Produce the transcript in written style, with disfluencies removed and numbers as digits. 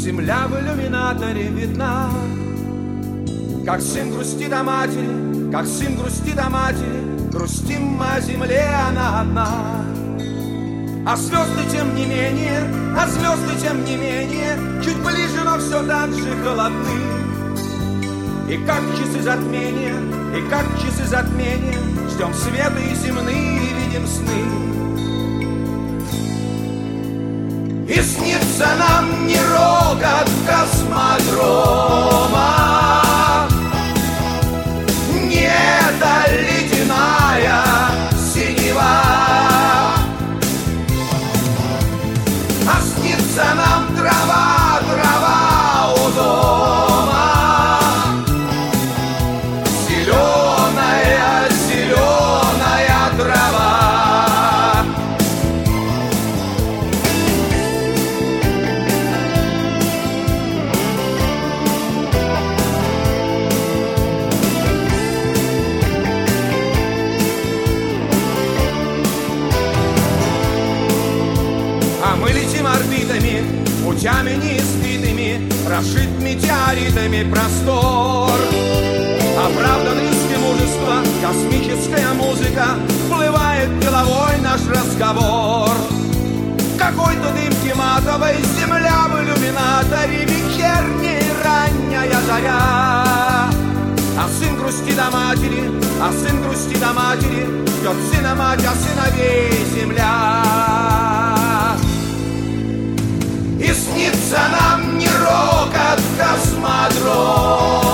Земля в иллюминаторе видна, как сын грустит о матери, как сын грустит о матери. Грустим мы о земле, она одна. А звезды тем не менее, а звезды тем не менее, чуть ближе, но все так же холодны. И как часы затмения, и как часы затмения, ждем света и земные, и видим сны. И снится нам не рокот космодрома, не эта ледяная синева, а снится нам трава, трава у дома, зеленая, зеленая трава. Орбитами, путями неизвитыми, прошит метеоритами простор. Оправдан риски мужества, космическая музыка, всплывает деловой наш разговор. Какой-то дымки матовой, земля в иллюминаторе, вечерняя ранняя заря. А сын грустит о матери, а сын грустит о матери, ждет сына мать, а сыновей земля. И снится нам не рокот космодром,